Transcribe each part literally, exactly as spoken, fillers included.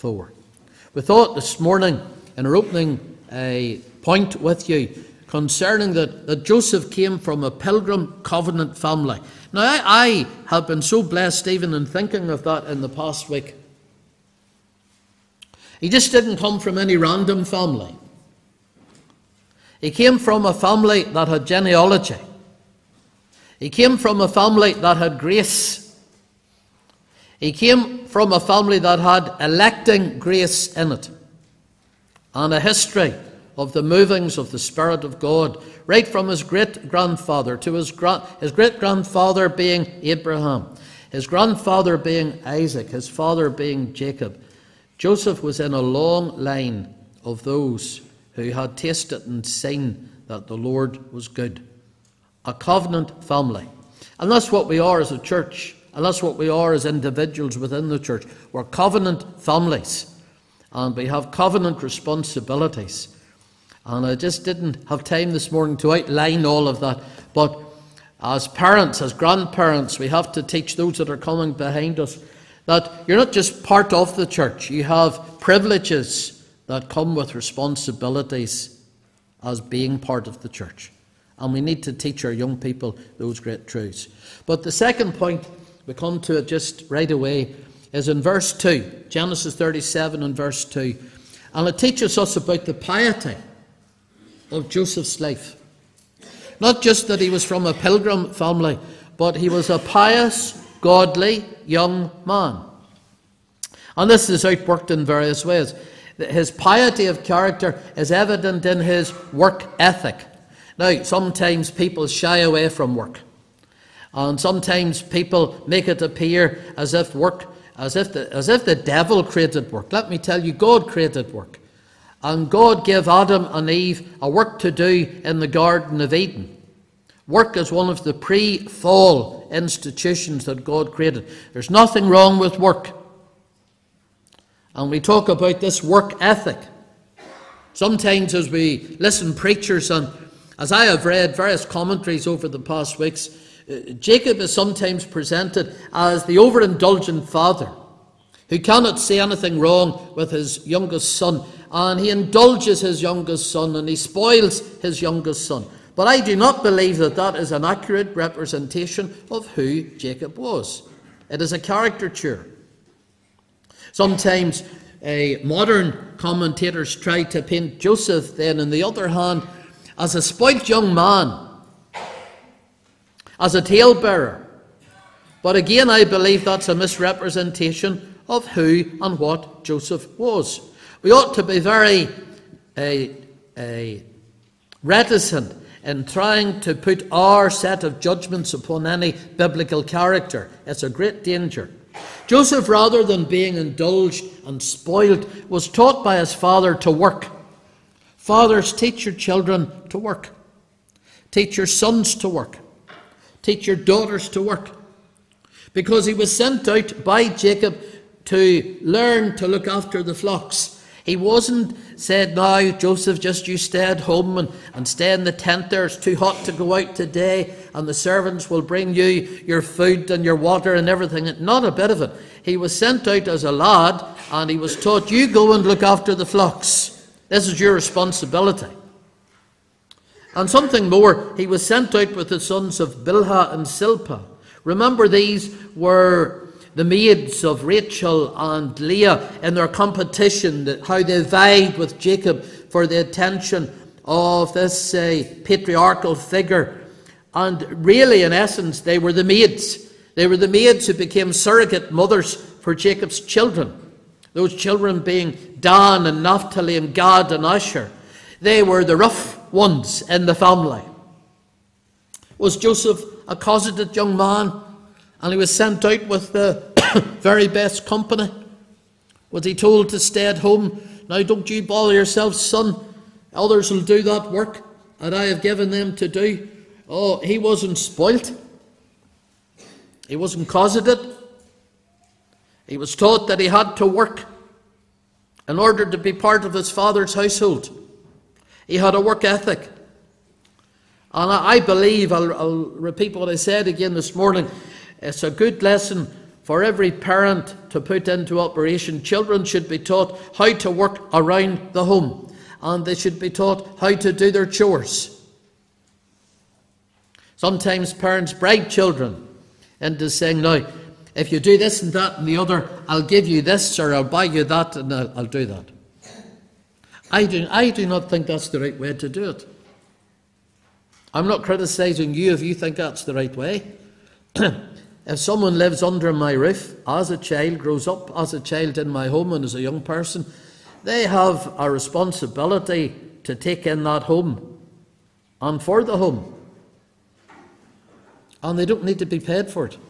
for. We thought this morning in our opening uh, point with you concerning that, that Joseph came from a pilgrim covenant family. Now, I, I have been so blessed even in thinking of that in the past week. He just didn't come from any random family. He came from a family that had genealogy. He came from a family that had grace. He came from a family that had electing grace in it, and a history of the movings of the Spirit of God, right from his great-grandfather to his, gra- his great-grandfather being Abraham, his grandfather being Isaac, his father being Jacob. Joseph was in a long line of those who had tasted and seen that the Lord was good. A covenant family. And that's what we are as a church. And that's what we are as individuals within the church. We're covenant families. And we have covenant responsibilities. And I just didn't have time this morning to outline all of that. But as parents, as grandparents, we have to teach those that are coming behind us that you're not just part of the church. You have privileges that come with responsibilities as being part of the church. And we need to teach our young people those great truths. But the second point, we come to it just right away, is in verse two. Genesis thirty-seven and verse two. And it teaches us about the piety of Joseph's life. Not just that he was from a pilgrim family, but he was a pious, godly young man. And this is outworked in various ways. His piety of character is evident in his work ethic. Now, sometimes people shy away from work. And sometimes people make it appear as if work, as if the, as if the devil created work. Let me tell you, God created work. And God gave Adam and Eve a work to do in the Garden of Eden. Work is one of the pre-fall institutions that God created. There's nothing wrong with work. And we talk about this work ethic. Sometimes as we listen preachers, and as I have read various commentaries over the past weeks, uh, Jacob is sometimes presented as the overindulgent father who cannot see anything wrong with his youngest son, and he indulges his youngest son and he spoils his youngest son. But I do not believe that that is an accurate representation of who Jacob was. It is a caricature. Sometimes uh, modern commentators try to paint Joseph then, on the other hand, as a spoilt young man, as a talebearer. But again, I believe that's a misrepresentation of who and what Joseph was. We ought to be very uh, uh, reticent in trying to put our set of judgments upon any biblical character. It's a great danger. Joseph, rather than being indulged and spoiled, was taught by his father to work. Fathers, teach your children to work. Teach your sons to work. Teach your daughters to work. Because he was sent out by Jacob to learn to look after the flocks. He wasn't said, now, Joseph, just you stay at home and, and stay in the tent there. It's too hot to go out today, and the servants will bring you your food and your water and everything. Not a bit of it. He was sent out as a lad, and he was taught, you go and look after the flocks. This is your responsibility. And something more, he was sent out with the sons of Bilhah and Zilpah. Remember, these were the maids of Rachel and Leah in their competition, how they vied with Jacob for the attention of this uh, patriarchal figure. And really, in essence, they were the maids. They were the maids who became surrogate mothers for Jacob's children. Those children being Dan and Naphtali and Gad and Asher. They were the rough ones in the family. Was Joseph a cosseted young man? And he was sent out with the very best company? Was he told to stay at home? Now don't you bother yourself, son. Others will do that work that I have given them to do. Oh, he wasn't spoilt. He wasn't cosseted. He was taught that he had to work in order to be part of his father's household. He had a work ethic. And I believe, I'll, I'll repeat what I said again this morning, it's a good lesson for every parent to put into operation. Children should be taught how to work around the home, and they should be taught how to do their chores. Sometimes parents bribe children into saying, now, if you do this and that and the other, I'll give you this, or I'll buy you that, and I'll, I'll do that. I do, I do not think that's the right way to do it. I'm not criticising you if you think that's the right way. If someone lives under my roof, as a child, grows up as a child in my home and as a young person, they have a responsibility to take in that home and for the home. And they don't need to be paid for it.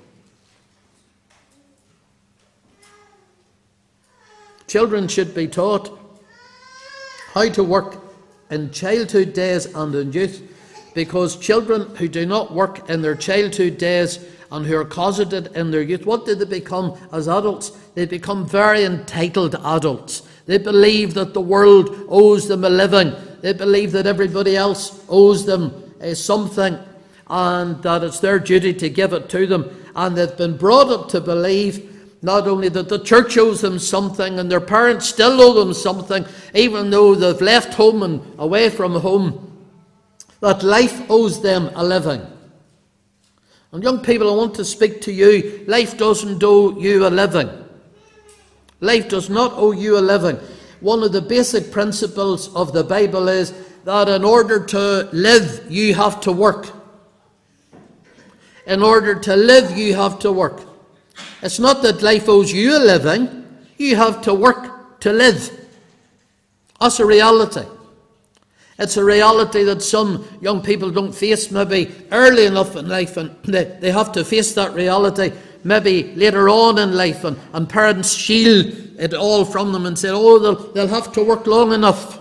Children should be taught how to work in childhood days and in youth, because children who do not work in their childhood days and who are closeted in their youth, what do they become as adults? They become very entitled adults. They believe that the world owes them a living. They believe that everybody else owes them uh, something, and that it's their duty to give it to them. And they've been brought up to believe not only that the church owes them something and their parents still owe them something, even though they've left home and away from home, that life owes them a living. And young people, I want to speak to you. Life doesn't owe you a living. Life does not owe you a living. One of the basic principles of the Bible is that in order to live, you have to work. In order to live, you have to work. It's not that life owes you a living. You have to work to live. That's a reality. It's a reality that some young people don't face maybe early enough in life, and they, they have to face that reality maybe later on in life, and, and parents shield it all from them and say, oh, they'll, they'll have to work long enough.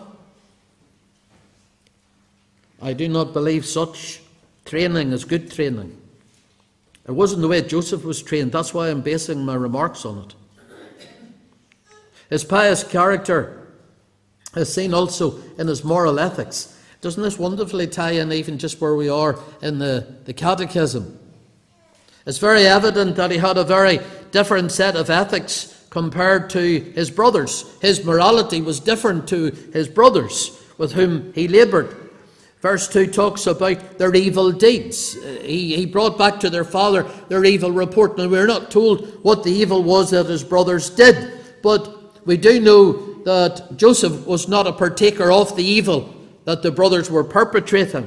I do not believe such training is good training. It wasn't the way Joseph was trained. That's why I'm basing my remarks on it. His pious character is seen also in his moral ethics. Doesn't this wonderfully tie in even just where we are in the, the catechism? It's very evident that he had a very different set of ethics compared to his brothers. His morality was different to his brothers with whom he laboured. Verse two talks about their evil deeds. He, he brought back to their father their evil report. Now, we're not told what the evil was that his brothers did, but we do know that Joseph was not a partaker of the evil that the brothers were perpetrating.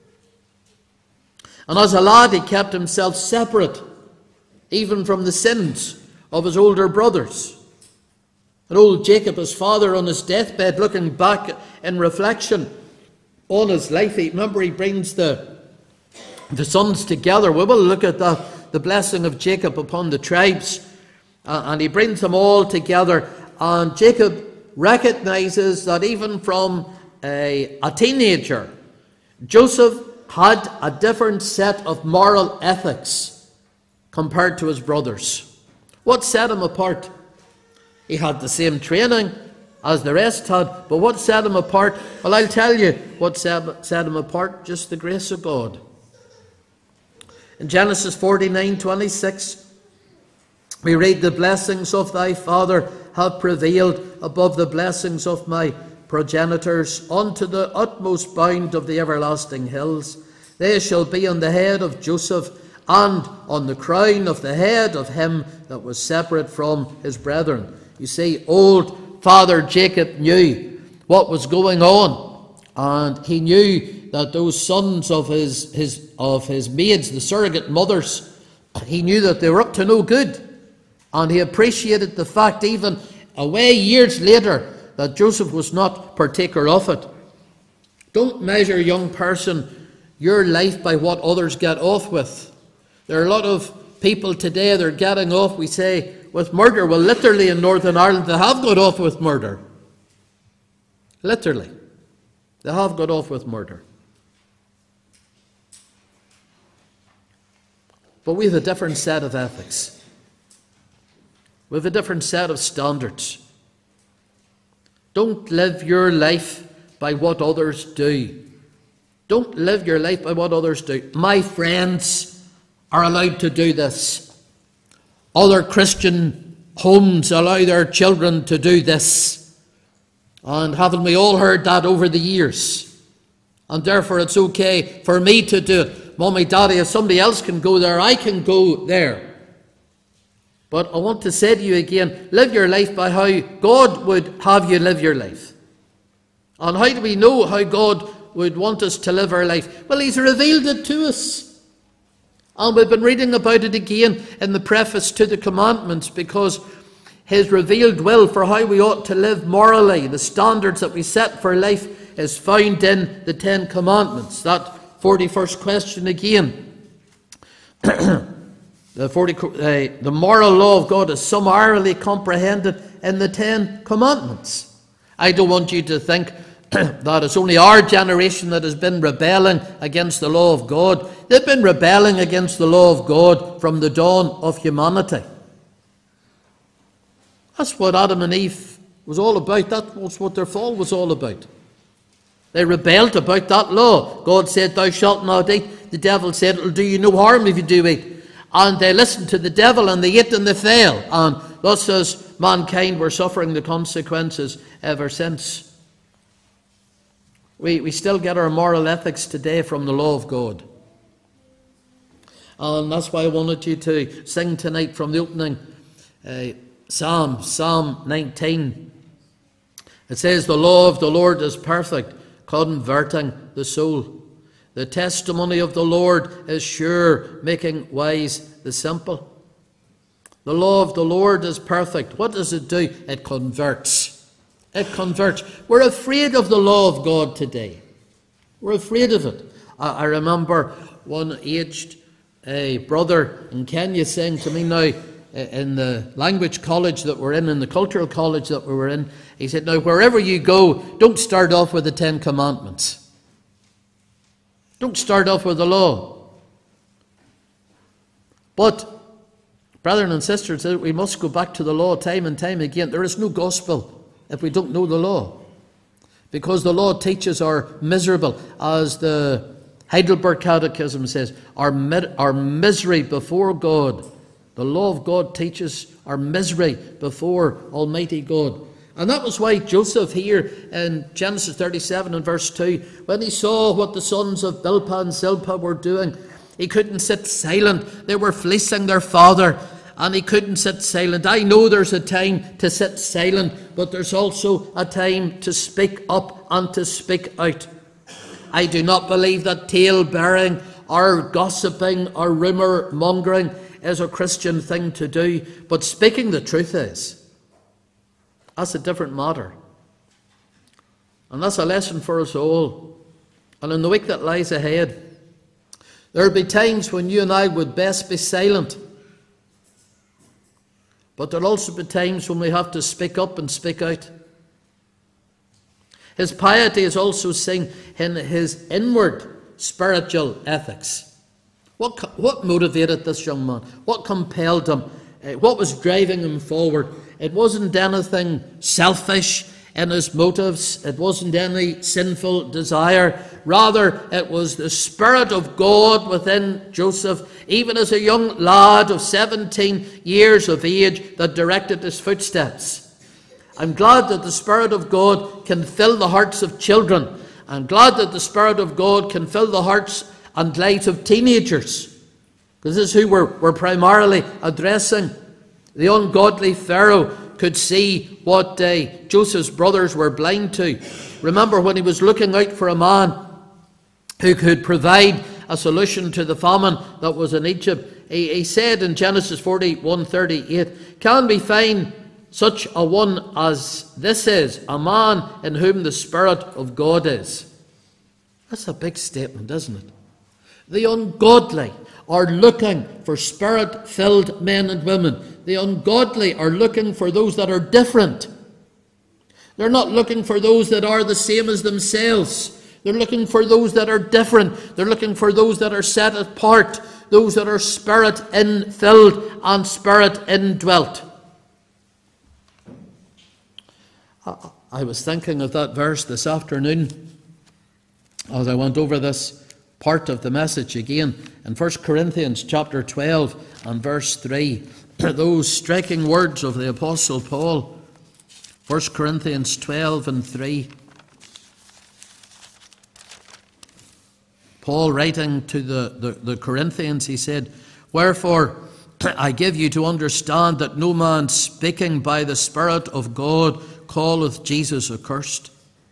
And as a lad, he kept himself separate, even from the sins of his older brothers. And old Jacob, his father, on his deathbed, looking back in reflection on his life, he, remember he brings the, the sons together. We will look at the, the blessing of Jacob upon the tribes. Uh, and he brings them all together. And Jacob recognizes that even from a, a teenager, Joseph had a different set of moral ethics compared to his brothers. What set him apart? He had the same training as the rest had, but what set him apart? Well, I'll tell you what set, set him apart, just the grace of God. In Genesis forty-nine twenty-six, we read, the blessings of thy father have prevailed above the blessings of my progenitors unto the utmost bound of the everlasting hills. They shall be on the head of Joseph and on the crown of the head of him that was separate from his brethren. You see, old Father Jacob knew what was going on, and he knew that those sons of his, his, of his maids, the surrogate mothers, he knew that they were up to no good. And he appreciated the fact, even away years later, that Joseph was not partaker of it. Don't measure, young person, your life by what others get off with. There are a lot of people today that are getting off, we say, with murder. Well, literally in Northern Ireland, they have got off with murder. Literally. They have got off with murder. But we have a different set of ethics. We have a different set of standards. Don't live your life by what others do. Don't live your life by what others do. My friends are allowed to do this. other Christian homes allow their children to do this. And haven't we all heard that over the years? And therefore it's okay for me to do it. Mommy, Daddy, if somebody else can go there, I can go there. But I want to say to you again, live your life by how God would have you live your life. And how do we know how God would want us to live our life? Well, He's revealed it to us. And we've been reading about it again in the preface to the commandments, because His revealed will for how we ought to live morally, the standards that we set for life, is found in the Ten Commandments. That forty-first question again. the, forty, uh, the moral law of God is summarily comprehended in the Ten Commandments. I don't want you to think that it's only our generation that has been rebelling against the law of God. They've been rebelling against the law of God from the dawn of humanity. That's what Adam and Eve was all about. That was what their fall was all about. They rebelled about that law. God said, thou shalt not eat. The devil said, it'll do you no harm if you do eat. And they listened to the devil, and they ate and they fell. And thus as mankind were suffering the consequences ever since. We, we still get our moral ethics today from the law of God. And that's why I wanted you to sing tonight from the opening uh, Psalm, Psalm nineteen. It says, the law of the Lord is perfect, converting the soul. The testimony of the Lord is sure, making wise the simple. The law of the Lord is perfect. What does it do? It converts. It converts. We're afraid of the law of God today. We're afraid of it. I, I remember one aged uh, brother in Kenya saying to me now, uh, in the language college that we're in, in the cultural college that we were in, he said, now wherever you go, don't start off with the Ten Commandments. Don't start off with the law. But, brethren and sisters, we must go back to the law time and time again. There is no gospel if we don't know the law. Because the law teaches our miserable, as the Heidelberg Catechism says, our, mi- our misery before God. The law of God teaches our misery before Almighty God. And that was why Joseph here in Genesis thirty-seven and verse two, when he saw what the sons of Bilhah and Zilpah were doing, he couldn't sit silent. They were fleecing their father, and he couldn't sit silent. I know there's a time to sit silent, but there's also a time to speak up and to speak out. I do not believe that tale-bearing or gossiping or rumour-mongering is a Christian thing to do, but speaking the truth is. That's a different matter. And that's a lesson for us all. And in the week that lies ahead, there will be times when you and I would best be silent. But there will also be times when we have to speak up and speak out. His piety is also seen in his inward spiritual ethics. What, what motivated this young man? What compelled him? What was driving him forward? It wasn't anything selfish in his motives. It wasn't any sinful desire. Rather, it was the Spirit of God within Joseph, even as a young lad of seventeen years of age, that directed his footsteps. I'm glad that the Spirit of God can fill the hearts of children. I'm glad that the Spirit of God can fill the hearts and lives of teenagers. Because this is who we're, we're primarily addressing. The ungodly Pharaoh could see what uh, Joseph's brothers were blind to. Remember when he was looking out for a man who could provide a solution to the famine that was in Egypt, he, he said in Genesis forty-one thirty-eight, can we find such a one as this is, a man in whom the Spirit of God is? That's a big statement, isn't it? The ungodly are looking for Spirit-filled men and women. The ungodly are looking for those that are different. They're not looking for those that are the same as themselves. They're looking for those that are different. They're looking for those that are set apart, those that are Spirit-infilled and Spirit-indwelt. I was thinking of that verse this afternoon as I went over this part of the message again in First Corinthians chapter twelve and verse three. those striking words of the Apostle Paul, First Corinthians twelve and three. Paul, writing to the, the, the Corinthians, he said, "Wherefore I give you to understand that no man speaking by the Spirit of God calleth Jesus accursed,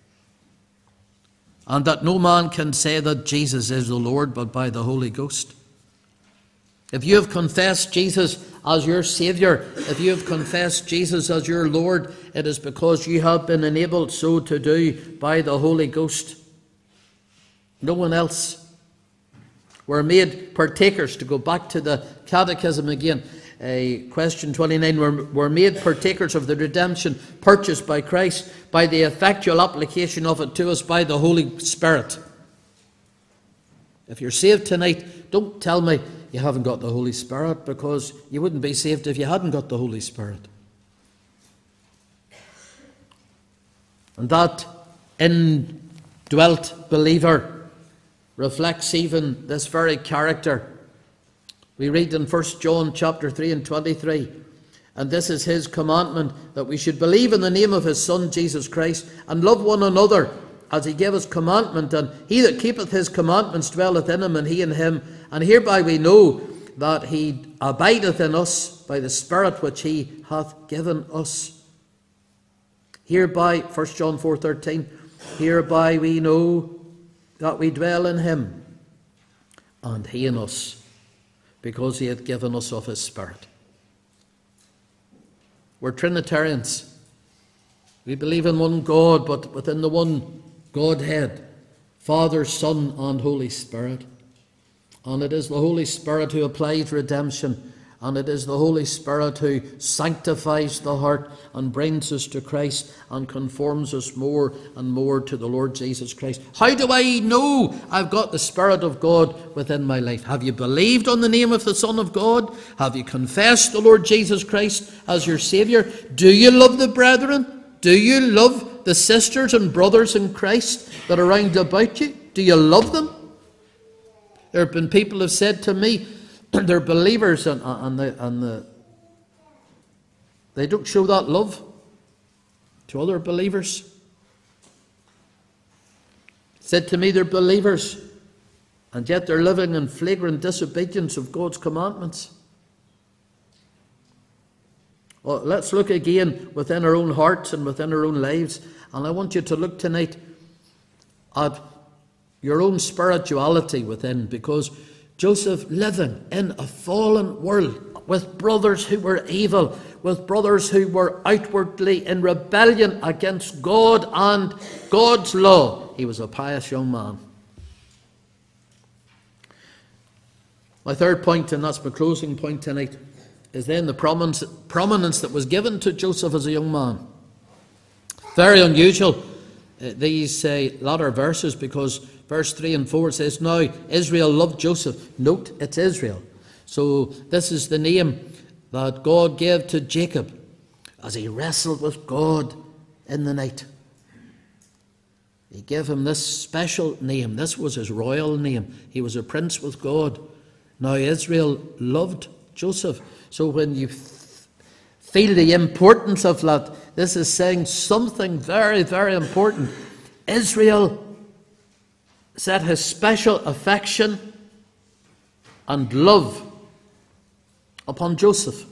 and that no man can say that Jesus is the Lord but by the Holy Ghost." If you have confessed Jesus as your Saviour, if you have confessed Jesus as your Lord, it is because you have been enabled so to do by the Holy Ghost. No one else. We're made partakers, to go back to the Catechism again, uh, question twenty-nine, we're, we're made partakers of the redemption purchased by Christ by the effectual application of it to us by the Holy Spirit. If you're saved tonight, don't tell me you haven't got the Holy Spirit, because you wouldn't be saved if you hadn't got the Holy Spirit. And that indwelt believer reflects even this very character. We read in First John chapter three and twenty-three, "And this is his commandment, that we should believe in the name of his Son Jesus Christ, and love one another as he gave us commandment. And he that keepeth his commandments dwelleth in him, and he in him. And hereby we know that he abideth in us by the Spirit which he hath given us." Hereby, First John four thirteen, "Hereby we know that we dwell in him, and he in us, because he hath given us of his Spirit." We're Trinitarians. We believe in one God, but within the one Godhead, Father, Son, and Holy Spirit. And it is the Holy Spirit who applies redemption, and it is the Holy Spirit who sanctifies the heart and brings us to Christ and conforms us more and more to the Lord Jesus Christ. How do I know I've got the Spirit of God within my life? Have you believed on the name of the Son of God? Have you confessed the Lord Jesus Christ as your Saviour? Do you love the brethren? Do you love the sisters and brothers in Christ that are round about you? Do you love them? There have been people who have said to me, they're believers and, and, the, and the, they don't show that love to other believers. Said to me they're believers, and yet they're living in flagrant disobedience of God's commandments. Well, let's look again within our own hearts and within our own lives. And I want you to look tonight at your own spirituality within, because Joseph, living in a fallen world with brothers who were evil, with brothers who were outwardly in rebellion against God and God's law, he was a pious young man. My third point, and that's my closing point tonight, is then the prominence, prominence that was given to Joseph as a young man. Very unusual, uh, these uh, latter verses, because verse three and four says, "Now Israel loved Joseph." Note, it's Israel. So this is the name that God gave to Jacob as he wrestled with God in the night. He gave him this special name. This was his royal name. He was a prince with God. Now Israel loved Joseph. So when you f- feel the importance of that, this is saying something very, very important. Israel set his special affection and love upon Joseph.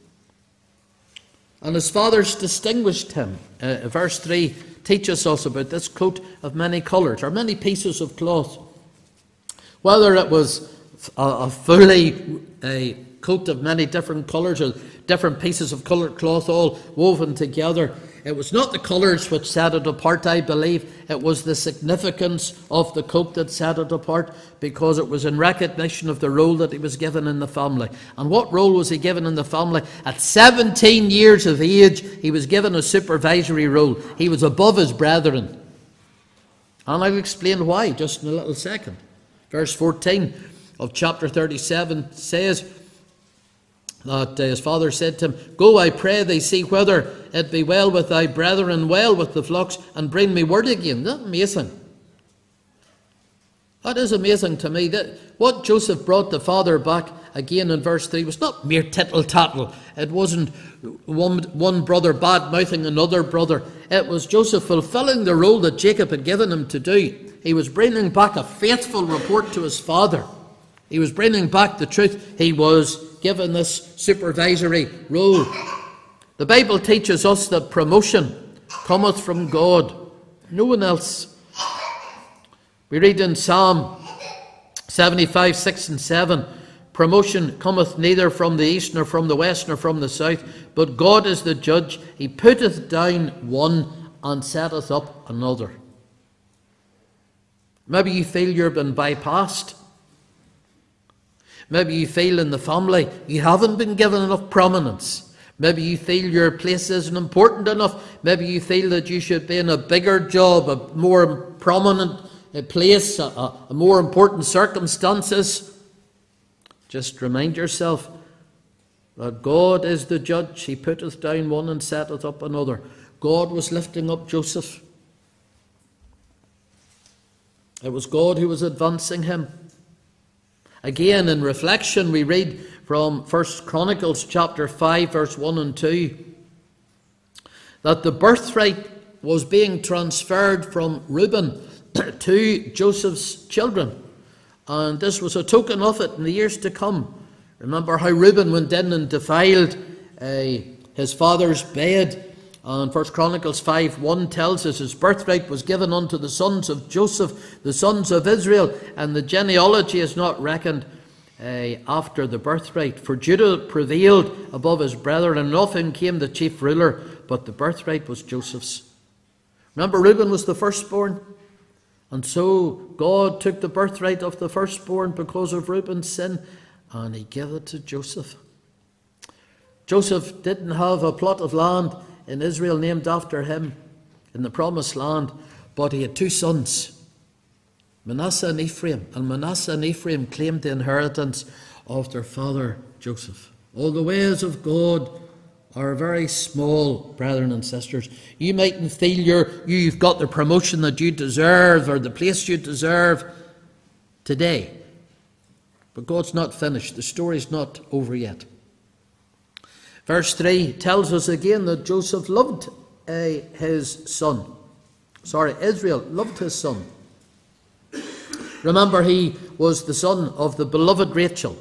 And his fathers distinguished him. Uh, verse three teaches us about this coat of many colours, or many pieces of cloth. Whether it was a, a fully a coat of many different colours, or different pieces of coloured cloth all woven together, it was not the colours which set it apart, I believe. It was the significance of the coat that set it apart, because it was in recognition of the role that he was given in the family. And what role was he given in the family? At seventeen years of age, he was given a supervisory role. He was above his brethren. And I'll explain why just in a little second. Verse fourteen of chapter thirty-seven says that his father said to him, "Go, I pray thee, see whether it be well with thy brethren, well with the flocks, and bring me word again." Isn't that amazing? That is amazing to me. That what Joseph brought the father back again in verse three was not mere tittle-tattle. It wasn't one, one brother bad-mouthing another brother. It was Joseph fulfilling the role that Jacob had given him to do. He was bringing back a faithful report to his father. He was bringing back the truth. He was given this supervisory role. The Bible teaches us that promotion cometh from God, no one else. We read in Psalm seventy-five, six and seven, promotion cometh neither from the east, nor from the west, nor from the south, but God is the judge. He putteth down one and setteth up another. Maybe you feel you've been bypassed. Maybe you feel in the family you haven't been given enough prominence. Maybe you feel your place isn't important enough. Maybe you feel that you should be in a bigger job, a more prominent place, a, a more important circumstances. Just remind yourself that God is the judge. He putteth down one and setteth up another. God was lifting up Joseph. It was God who was advancing him. Again, in reflection, we read from First Chronicles chapter five, verse one and two, that the birthright was being transferred from Reuben to Joseph's children. And this was a token of it in the years to come. Remember how Reuben went in and defiled uh, his father's bed. And First Chronicles five one tells us his birthright was given unto the sons of Joseph, the sons of Israel, and the genealogy is not reckoned uh, after the birthright. For Judah prevailed above his brethren, and of him came the chief ruler, but the birthright was Joseph's. Remember, Reuben was the firstborn, and so God took the birthright of the firstborn because of Reuben's sin, and he gave it to Joseph. Joseph didn't have a plot of land in Israel named after him in the promised land, but he had two sons, Manasseh and Ephraim, and Manasseh and Ephraim claimed the inheritance of their father Joseph. All the ways of God are very small, brethren and sisters. You mightn't feel you're, you've got the promotion that you deserve or the place you deserve today, but God's not finished. The story's not over yet. Verse three tells us again that Joseph loved uh, his son. Sorry, Israel loved his son. Remember, he was the son of the beloved Rachel.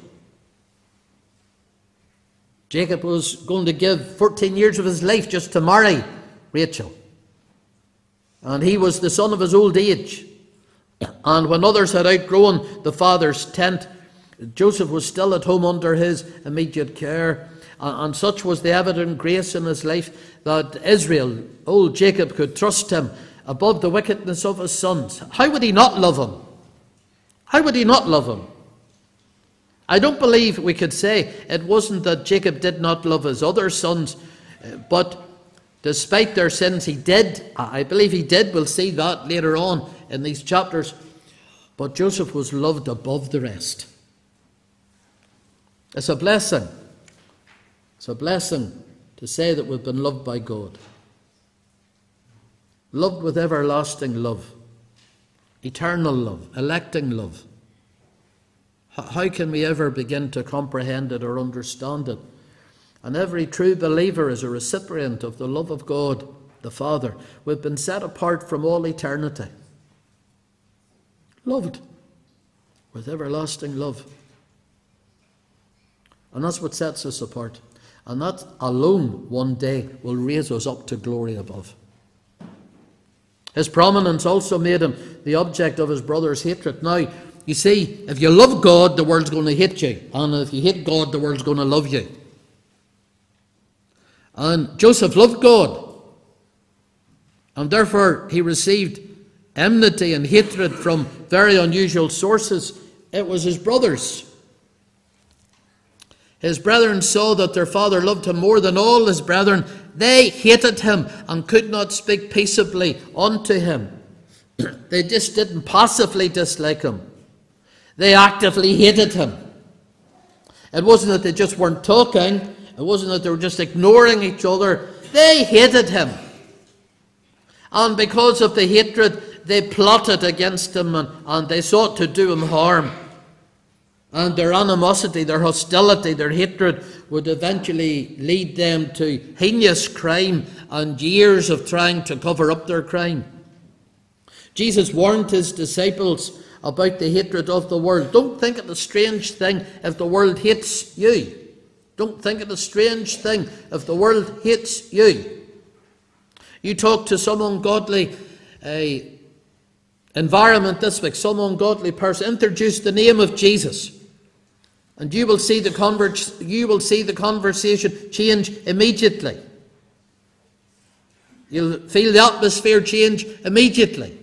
Jacob was going to give fourteen years of his life just to marry Rachel. And he was the son of his old age. And when others had outgrown the father's tent, Joseph was still at home under his immediate care. And such was the evident grace in his life that Israel, old Jacob, could trust him above the wickedness of his sons. How would he not love him? How would he not love him? I don't believe we could say it wasn't that Jacob did not love his other sons, but despite their sins, he did. I believe he did. We'll see that later on in these chapters. But Joseph was loved above the rest. It's a blessing. It's a blessing to say that we've been loved by God. Loved with everlasting love. Eternal love. Electing love. How can we ever begin to comprehend it or understand it? And every true believer is a recipient of the love of God, the Father. We've been set apart from all eternity. Loved with everlasting love. And that's what sets us apart. And that alone one day will raise us up to glory above. His prominence also made him the object of his brother's hatred. Now, you see, if you love God, the world's going to hate you. And if you hate God, the world's going to love you. And Joseph loved God. And therefore, he received enmity and hatred from very unusual sources. It was his brothers. His brethren saw that their father loved him more than all his brethren. They hated him and could not speak peaceably unto him. They just didn't passively dislike him. They actively hated him. It wasn't that they just weren't talking. It wasn't that they were just ignoring each other. They hated him. And because of the hatred, they plotted against him, and, and they sought to do him harm. And their animosity, their hostility, their hatred would eventually lead them to heinous crime and years of trying to cover up their crime. Jesus warned his disciples about the hatred of the world. Don't think it a strange thing if the world hates you. Don't think it a strange thing if the world hates you. You talk to some ungodly uh, environment this week, some ungodly person, introduce the name of Jesus, and you will see the convers- you will see the conversation change immediately. You'll feel the atmosphere change immediately.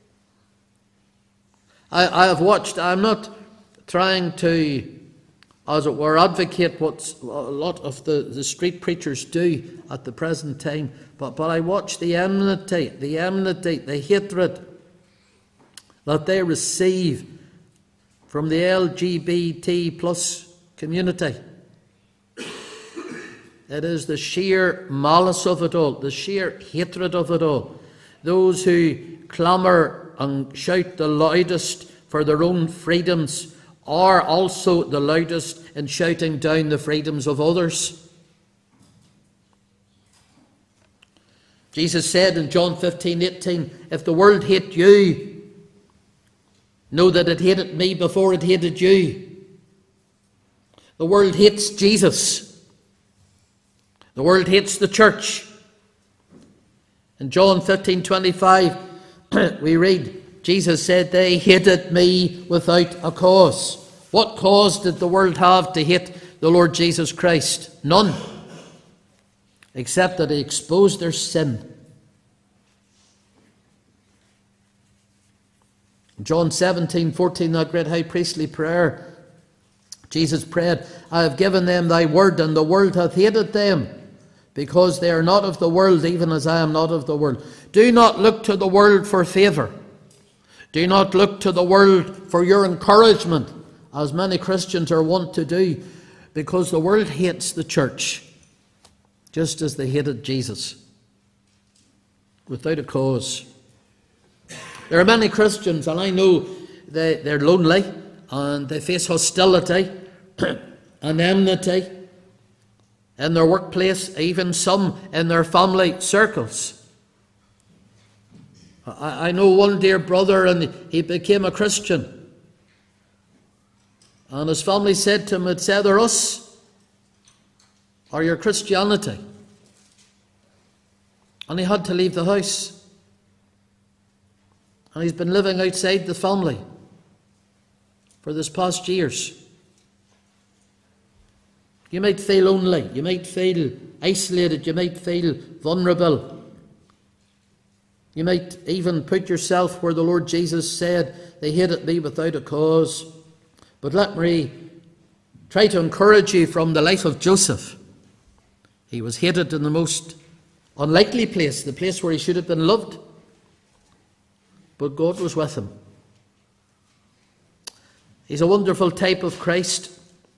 I, I have watched, I'm not trying to, as it were, advocate what a lot of the, the street preachers do at the present time, but, but I watch the enmity, the enmity, the hatred that they receive from the L G B T plus community. It is the sheer malice of it all, the sheer hatred of it all. Those who clamour and shout the loudest for their own freedoms are also the loudest in shouting down the freedoms of others. Jesus said in John fifteen eighteen, if the world hate you, know that it hated me before it hated you. The world hates Jesus. The world hates the church. In John fifteen twenty-five, we read, Jesus said, they hated me without a cause. What cause did the world have to hate the Lord Jesus Christ? None. Except that he exposed their sin. John seventeen fourteen, that great high priestly prayer, Jesus prayed, I have given them thy word, and the world hath hated them, because they are not of the world, even as I am not of the world. Do not look to the world for favour. Do not look to the world for your encouragement, as many Christians are wont to do, because the world hates the church, just as they hated Jesus, without a cause. There are many Christians, and I know they, they're lonely, and they face hostility and enmity in their workplace, even some in their family circles. I, I know one dear brother, and he became a Christian, and his family said to him, it's either us or your Christianity. And he had to leave the house. And he's been living outside the family for this past years. You might feel lonely, you might feel isolated, you might feel vulnerable. You might even put yourself where the Lord Jesus said, they hated me without a cause. But let me try to encourage you from the life of Joseph. He was hated in the most unlikely place, the place where he should have been loved. But God was with him. He's a wonderful type of Christ.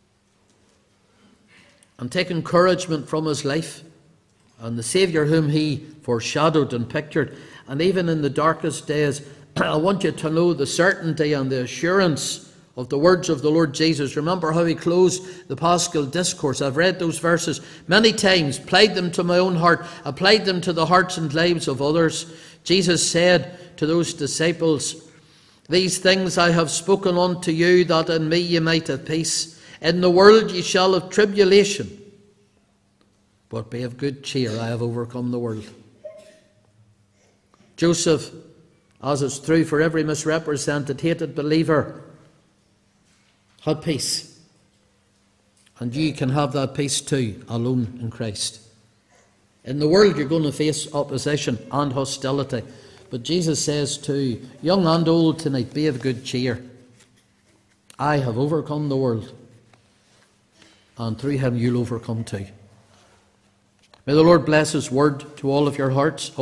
And take encouragement from his life and the Saviour whom he foreshadowed and pictured. And even in the darkest days, I want you to know the certainty and the assurance of the words of the Lord Jesus. Remember how he closed the Paschal Discourse. I've read those verses many times, applied them to my own heart, applied them to the hearts and lives of others. Jesus said to those disciples, these things I have spoken unto you, that in me ye might have peace. In the world ye shall have tribulation, but be of good cheer, I have overcome the world. Joseph, as is true for every misrepresented, hated believer, had peace. And you can have that peace too, alone in Christ. In the world you're going to face opposition and hostility. But Jesus says to young and old tonight, be of good cheer. I have overcome the world. And through him you'll overcome too. May the Lord bless his word to all of your hearts.